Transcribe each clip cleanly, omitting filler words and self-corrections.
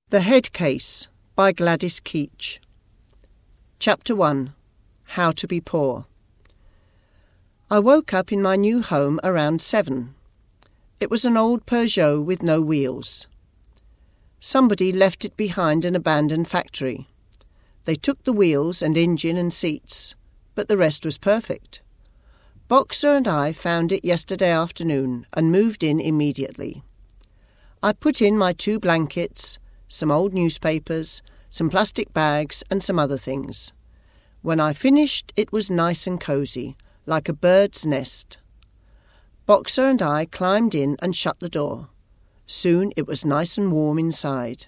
The Head Case by Gladys Keach. Chapter 1. How to be Poor. I woke up in my new home around 7. It was an old Peugeot with no wheels. Somebody left it behind an abandoned factory. They took the wheels and engine and seats, but the rest was perfect. Boxer and I found it yesterday afternoon and moved in immediately. I put in my 2 blankets, some old newspapers, some plastic bags and some other things. When I finished, it was nice and cosy, like a bird's nest. Boxer and I climbed in and shut the door. Soon it was nice and warm inside.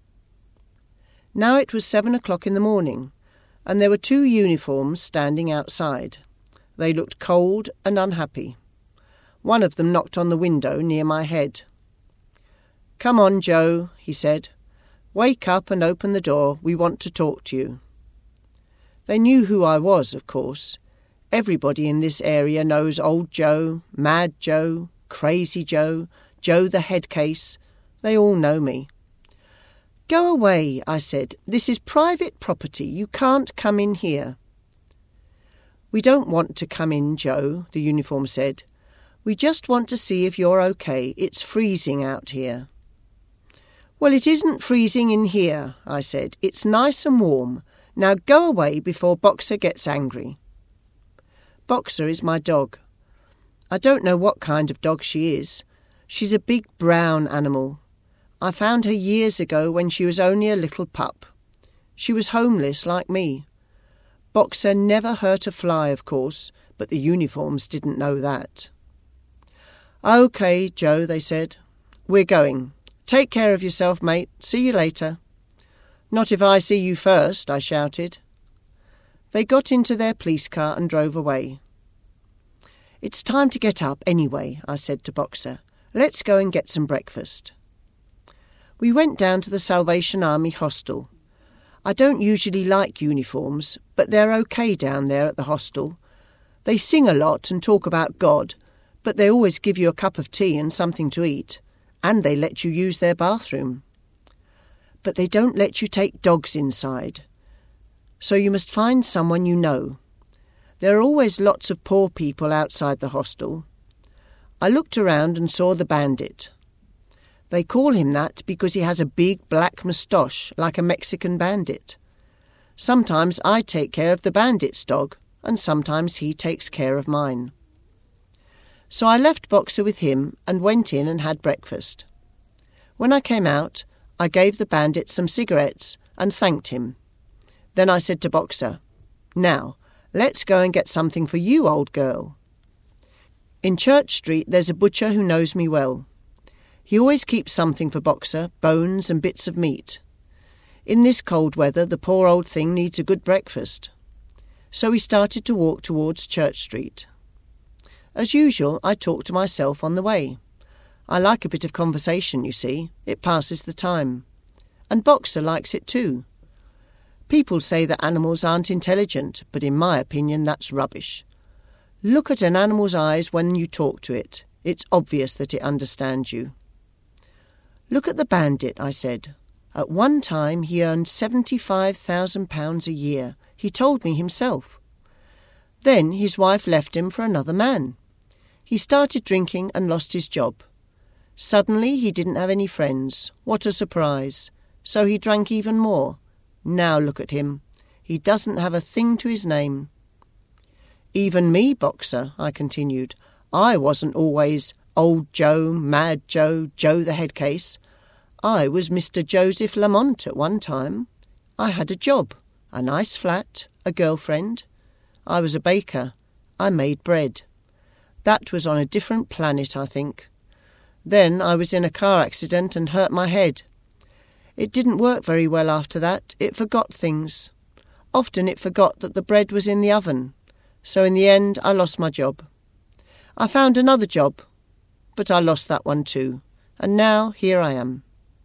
Now it was 7 o'clock in the morning, and there were 2 uniforms standing outside. They looked cold and unhappy. One of them knocked on the window near my head. "Come on, Joe," he said. "Wake up and open the door. We want to talk to you." They knew who I was, of course. Everybody in this area knows Old Joe, Mad Joe, Crazy Joe, Joe the Head Case. They all know me. "Go away," I said. "This is private property. You can't come in here." "We don't want to come in, Joe," the uniform said. "We just want to see if you're okay. It's freezing out here." "Well, it isn't freezing in here," I said. "It's nice and warm. Now go away before Boxer gets angry." Boxer is my dog. I don't know what kind of dog she is. She's a big brown animal. I found her years ago when she was only a little pup. She was homeless like me. Boxer never hurt a fly, of course, but the uniforms didn't know that. "OK, Joe," they said. "We're going. Take care of yourself, mate. See you later." "Not if I see you first," I shouted. They got into their police car and drove away. "It's time to get up anyway," I said to Boxer. "Let's go and get some breakfast." We went down to the Salvation Army hostel. I don't usually like uniforms, but they're okay down there at the hostel. They sing a lot and talk about God, but they always give you a cup of tea and something to eat, and they let you use their bathroom. But they don't let you take dogs inside, so you must find someone you know. There are always lots of poor people outside the hostel. I looked around and saw the bandit. They call him that because he has a big black moustache like a Mexican bandit. Sometimes I take care of the bandit's dog, and sometimes he takes care of mine. So I left Boxer with him and went in and had breakfast. When I came out, I gave the bandit some cigarettes and thanked him. Then I said to Boxer, "Now, let's go and get something for you, old girl." In Church Street there's a butcher who knows me well. He always keeps something for Boxer, bones and bits of meat. In this cold weather the poor old thing needs a good breakfast. So we started to walk towards Church Street. As usual, I talked to myself on the way. I like a bit of conversation, you see. It passes the time. And Boxer likes it too. People say that animals aren't intelligent, but in my opinion that's rubbish. Look at an animal's eyes when you talk to it. It's obvious that it understands you. "Look at the bandit," I said. "At one time he earned £75,000 a year. He told me himself. Then his wife left him for another man. He started drinking and lost his job. Suddenly he didn't have any friends. What a surprise. So he drank even more. Now look at him. He doesn't have a thing to his name." "Even me, Boxer," I continued. "I wasn't always Old Joe, Mad Joe, Joe the Head Case. I was Mr. Joseph Lamont at one time. I had a job, a nice flat, a girlfriend. I was a baker. I made bread. That was on a different planet, I think. Then I was in a car accident and hurt my head. It didn't work very well after that. It forgot things. Often it forgot that the bread was in the oven. So in the end I lost my job. I found another job, but I lost that one too. And now here I am.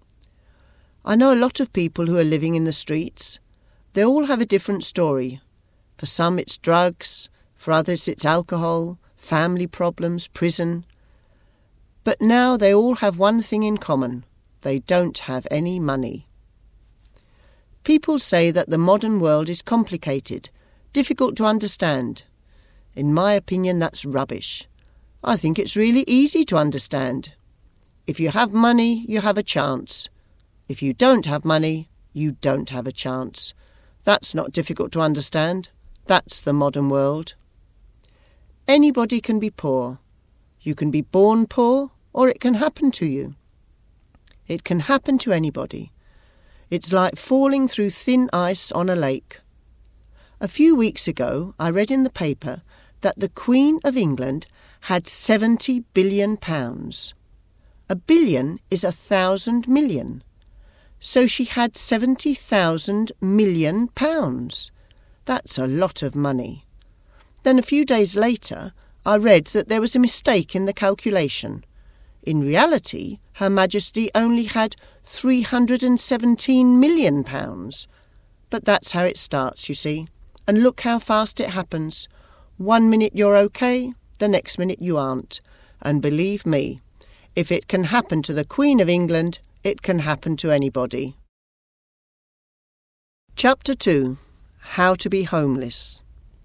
I know a lot of people who are living in the streets. They all have a different story. For some it's drugs, for others it's alcohol, family problems, prison. But now they all have one thing in common. They don't have any money. People say that the modern world is complicated, difficult to understand. In my opinion, that's rubbish. I think it's really easy to understand. If you have money, you have a chance. If you don't have money, you don't have a chance. That's not difficult to understand. That's the modern world. Anybody can be poor. You can be born poor, or it can happen to you. It can happen to anybody. It's like falling through thin ice on a lake. A few weeks ago, I read in the paper that the Queen of England had £70 billion. £1 billion is 1,000 million. So she had 70,000 million pounds. That's a lot of money. Then a few days later, I read that there was a mistake in the calculation. In reality, Her Majesty only had £317 million. But that's how it starts, you see. And look how fast it happens. 1 minute you're okay, the next minute you aren't. And believe me, if it can happen to the Queen of England, it can happen to anybody. Chapter 2. How to be homeless.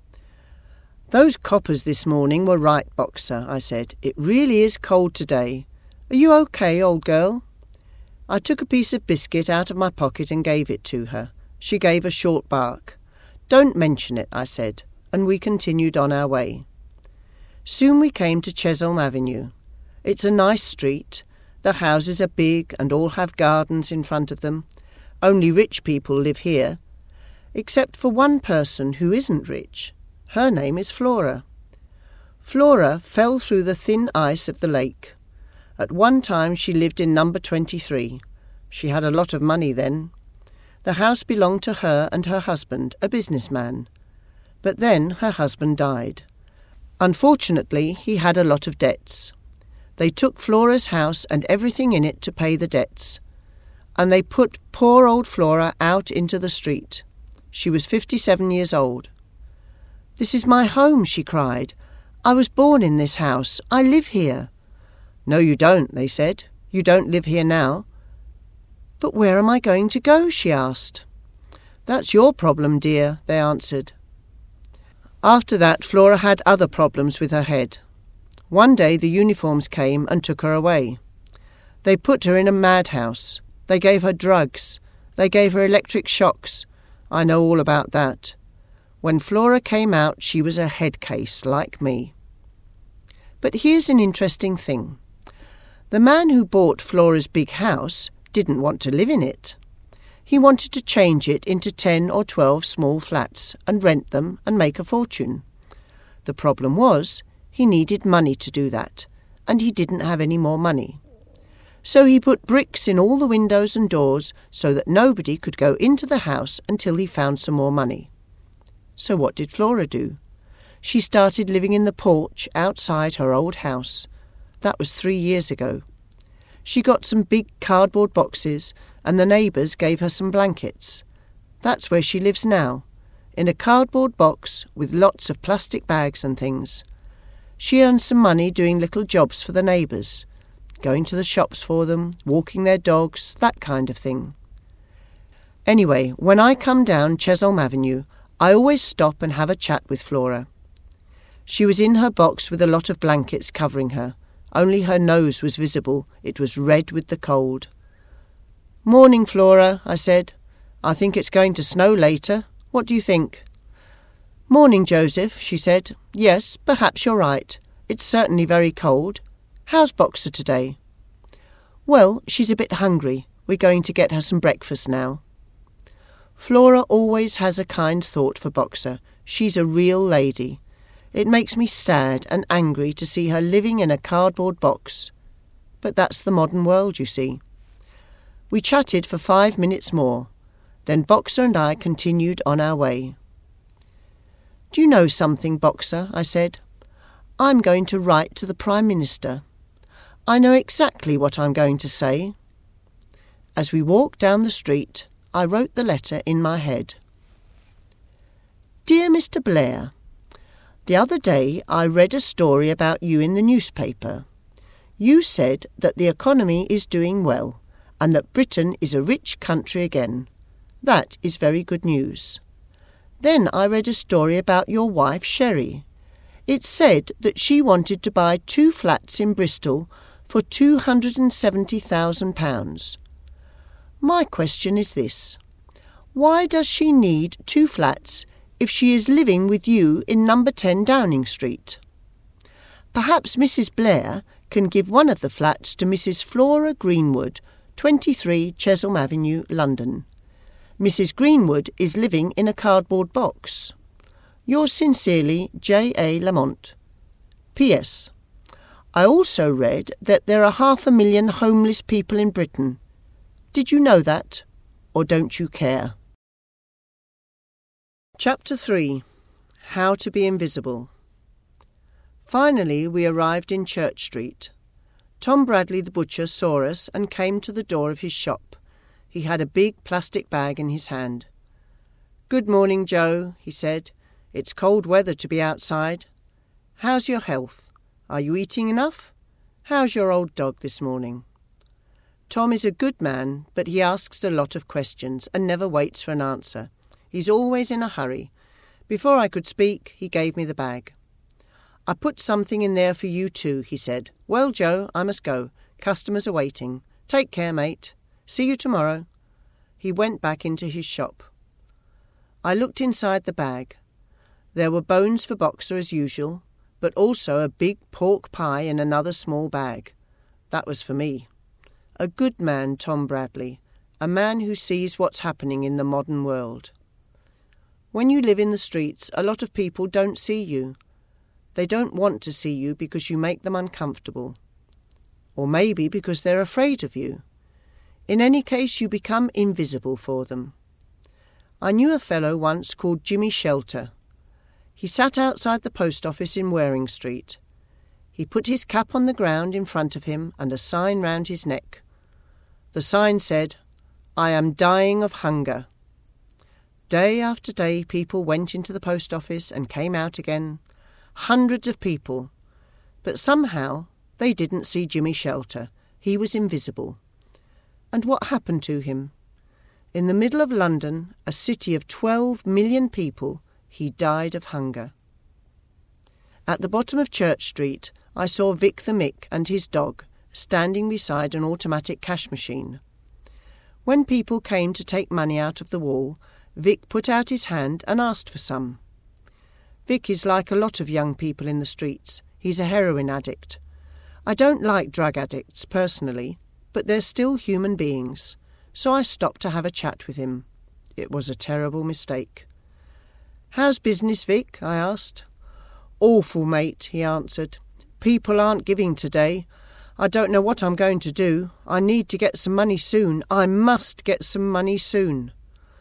Those coppers this morning were right, Boxer, I said. It really is cold today. Are you okay, old girl? I took a piece of biscuit out of my pocket and gave it to her. She gave a short bark. Don't mention it, I said, and we continued on our way. Soon we came to Chesholm Avenue. It's a nice street. The houses are big and all have gardens in front of them. Only rich people live here, except for one person who isn't rich. Her name is Flora. Flora fell through the thin ice of the lake. At one time she lived in number 23. She had a lot of money then. The house belonged to her and her husband, a businessman. But then her husband died. Unfortunately, he had a lot of debts. They took Flora's house and everything in it to pay the debts. And they put poor old Flora out into the street. She was 57 years old. "This is my home," she cried. "I was born in this house. I live here." "No, you don't," they said. "You don't live here now." "But where am I going to go?" she asked. "That's your problem, dear," they answered. After that, Flora had other problems with her head. One day the uniforms came and took her away. They put her in a madhouse. They gave her drugs. They gave her electric shocks. I know all about that. When Flora came out, she was a head case, like me. But here's an interesting thing. The man who bought Flora's big house didn't want to live in it. He wanted to change it into 10 or 12 small flats and rent them and make a fortune. The problem was he needed money to do that, and he didn't have any more money. So he put bricks in all the windows and doors so that nobody could go into the house until he found some more money. So what did Flora do? She started living in the porch outside her old house. That was 3 years ago. She got some big cardboard boxes and the neighbours gave her some blankets. That's where she lives now, in a cardboard box with lots of plastic bags and things. She earns some money doing little jobs for the neighbours, going to the shops for them, walking their dogs, that kind of thing. Anyway, when I come down Chesholm Avenue, I always stop and have a chat with Flora. She was in her box with a lot of blankets covering her. Only her nose was visible. It was red with the cold. "Morning, Flora," I said. "I think it's going to snow later. What do you think?" "Morning, Joseph," she said. "Yes, perhaps you're right. It's certainly very cold. How's Boxer today?" "Well, she's a bit hungry. We're going to get her some breakfast now." Flora always has a kind thought for Boxer. She's a real lady. It makes me sad and angry to see her living in a cardboard box. But that's the modern world, you see. We chatted for 5 minutes more. Then Boxer and I continued on our way. "Do you know something, Boxer?" I said. "I'm going to write to the Prime Minister. I know exactly what I'm going to say." As we walked down the street, I wrote the letter in my head. Dear Mr. Blair, the other day I read a story about you in the newspaper. You said that the economy is doing well and that Britain is a rich country again. That is very good news. Then I read a story about your wife, Sherry. It said that she wanted to buy 2 flats in Bristol for £270,000. My question is this. Why does she need 2 flats if she is living with you in number 10 Downing Street? Perhaps Mrs. Blair can give one of the flats to Mrs. Flora Greenwood, 23 Chesham Avenue, London. Mrs. Greenwood is living in a cardboard box. Yours sincerely, J. A. Lamont. P.S. I also read that there are 500,000 homeless people in Britain. Did you know that, or don't you care? Chapter 3. How to be invisible. Finally we arrived in Church Street. Tom Bradley the butcher saw us and came to the door of his shop. He had a big plastic bag in his hand. "Good morning, Joe," he said. "It's cold weather to be outside. How's your health? Are you eating enough? How's your old dog this morning?" Tom is a good man, but he asks a lot of questions and never waits for an answer. He's always in a hurry. Before I could speak, he gave me the bag. "I put something in there for you too," he said. "Well, Joe, I must go. Customers are waiting. Take care, mate. See you tomorrow." He went back into his shop. I looked inside the bag. There were bones for Boxer as usual, but also a big pork pie in another small bag. That was for me. A good man, Tom Bradley, a man who sees what's happening in the modern world. When you live in the streets, a lot of people don't see you. They don't want to see you because you make them uncomfortable. Or maybe because they're afraid of you. In any case, you become invisible for them. I knew a fellow once called Jimmy Shelter. He sat outside the post office in Waring Street. He put his cap on the ground in front of him and a sign round his neck. The sign said, "I am dying of hunger." Day after day people went into the post office and came out again. Hundreds of people. But somehow they didn't see Jimmy Shelter. He was invisible. And what happened to him? In the middle of London, a city of 12 million people, he died of hunger. At the bottom of Church Street, I saw Vic the Mick and his dog standing beside an automatic cash machine. When people came to take money out of the wall, Vic put out his hand and asked for some. Vic is like a lot of young people in the streets. He's a heroin addict. I don't like drug addicts personally, but they're still human beings, so I stopped to have a chat with him. It was a terrible mistake. "How's business, Vic?" I asked. "Awful, mate," he answered. "People aren't giving today. I don't know what I'm going to do. I need to get some money soon. I must get some money soon."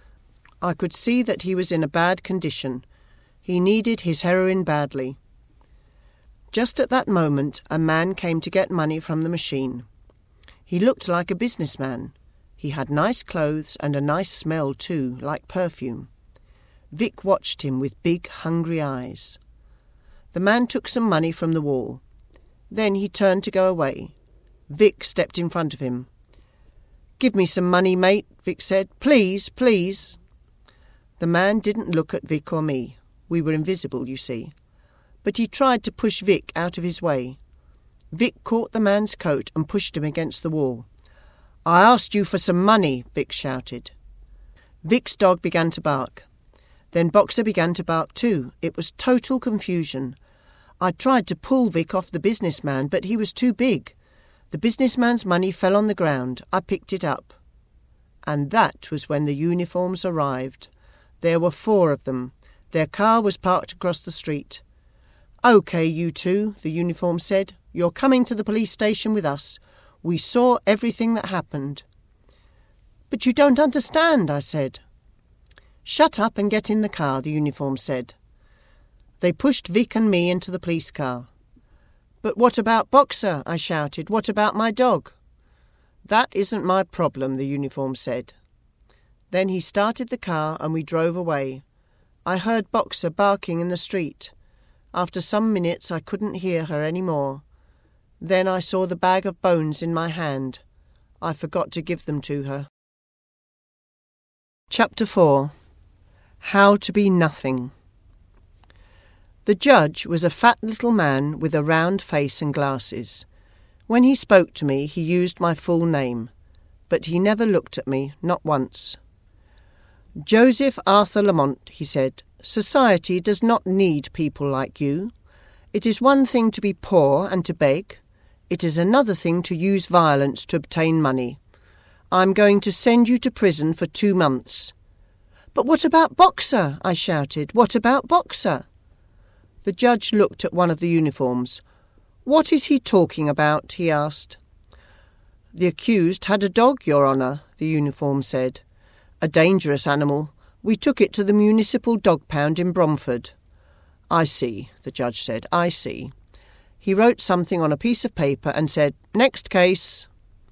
I could see that he was in a bad condition. He needed his heroin badly. Just at that moment, a man came to get money from the machine. He looked like a businessman. He had nice clothes and a nice smell too, like perfume. Vic watched him with big, hungry eyes. The man took some money from the wall. Then he turned to go away. Vic stepped in front of him. "Give me some money, mate," Vic said. "Please, please." The man didn't look at Vic or me. We were invisible, you see. But he tried to push Vic out of his way. Vic caught the man's coat and pushed him against the wall. "I asked you for some money," Vic shouted. Vic's dog began to bark. Then Boxer began to bark too. It was total confusion. I tried to pull Vic off the businessman, but he was too big. The businessman's money fell on the ground. I picked it up. And that was when the uniforms arrived. There were 4 of them. Their car was parked across the street. "OK, you two," the uniform said. "You're coming to the police station with us. We saw everything that happened." "But you don't understand," I said. "Shut up and get in the car," the uniform said. They pushed Vic and me into the police car. "But what about Boxer?" I shouted. "What about my dog?" "That isn't my problem," the uniform said. Then he started the car and we drove away. I heard Boxer barking in the street. After some minutes I couldn't hear her any more. Then I saw the bag of bones in my hand. I forgot to give them to her. Chapter 4. How to be nothing. The judge was a fat little man with a round face and glasses. When he spoke to me, he used my full name, but he never looked at me, not once. Joseph Arthur Lamont, he said, society does not need people like you. It is one thing to be poor and to beg. It is another thing to use violence to obtain money. I'm going to send you to prison for 2 months. But what about Boxer? I shouted. What about Boxer? The judge looked at one of the uniforms. What is he talking about? He asked. The accused had a dog, Your Honour, the uniform said. A dangerous animal. We took it to the municipal dog pound in Bromford. I see, the judge said. I see. He wrote something on a piece of paper and said, Next case.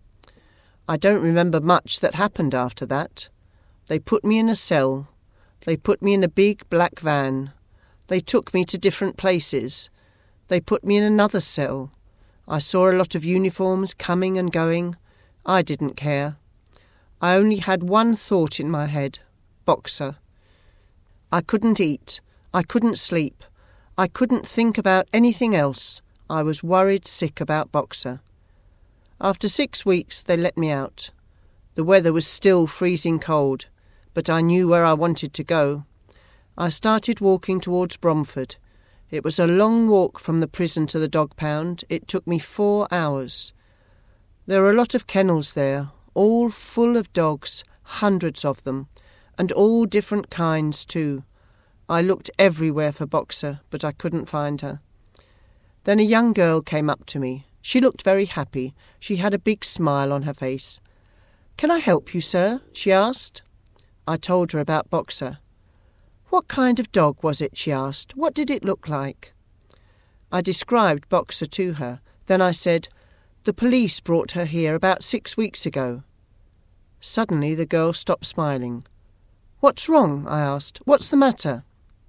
I don't remember much that happened after that. They put me in a cell. They put me in a big black van. They took me to different places. They put me in another cell. I saw a lot of uniforms coming and going. I didn't care. I only had one thought in my head, Boxer. I couldn't eat. I couldn't sleep. I couldn't think about anything else. I was worried sick about Boxer. After 6 weeks, they let me out. The weather was still freezing cold, but I knew where I wanted to go. I started walking towards Bromford. It was a long walk from the prison to the dog pound. It took me 4 hours. There were a lot of kennels there, all full of dogs, hundreds of them, and all different kinds too. I looked everywhere for Boxer, but I couldn't find her. Then a young girl came up to me. She looked very happy. She had a big smile on her face. Can I help you, sir? She asked. I told her about Boxer. What kind of dog was it? She asked. What did it look like? I described Boxer to her. Then I said, The police brought her here about 6 weeks ago. Suddenly the girl stopped smiling. What's wrong? I asked. What's the matter?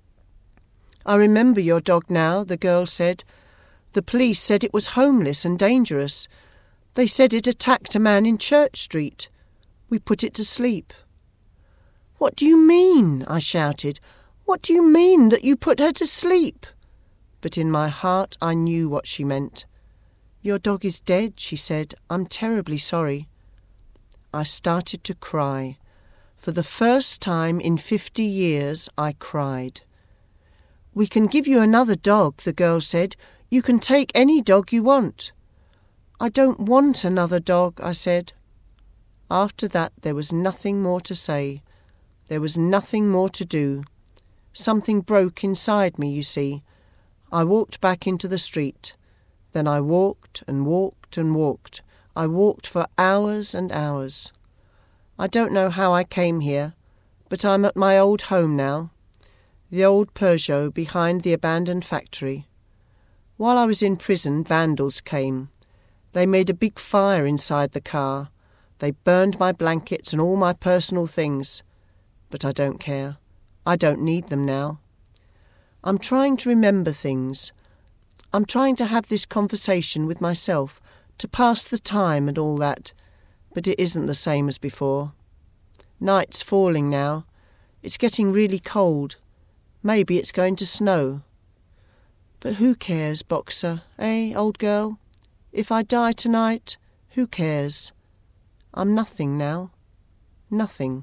I remember your dog now, the girl said. The police said it was homeless and dangerous. They said it attacked a man in Church Street. We put it to sleep. What do you mean? I shouted. What do you mean that you put her to sleep? But in my heart I knew what she meant. Your dog is dead, she said. I'm terribly sorry. I started to cry. For the first time in 50 years I cried. We can give you another dog, the girl said. You can take any dog you want. I don't want another dog, I said. After that there was nothing more to say. There was nothing more to do. Something broke inside me, you see. I walked back into the street. Then I walked and walked and walked. I walked for hours and hours. I don't know how I came here, but I'm at my old home now. The old Peugeot behind the abandoned factory. While I was in prison, vandals came. They made a big fire inside the car. They burned my blankets and all my personal things. But I don't care. I don't need them now. I'm trying to remember things. I'm trying to have this conversation with myself, to pass the time and all that, but it isn't the same as before. Night's falling now. It's getting really cold. Maybe it's going to snow. But who cares, Boxer, old girl? If I die tonight, who cares? I'm nothing now. Nothing.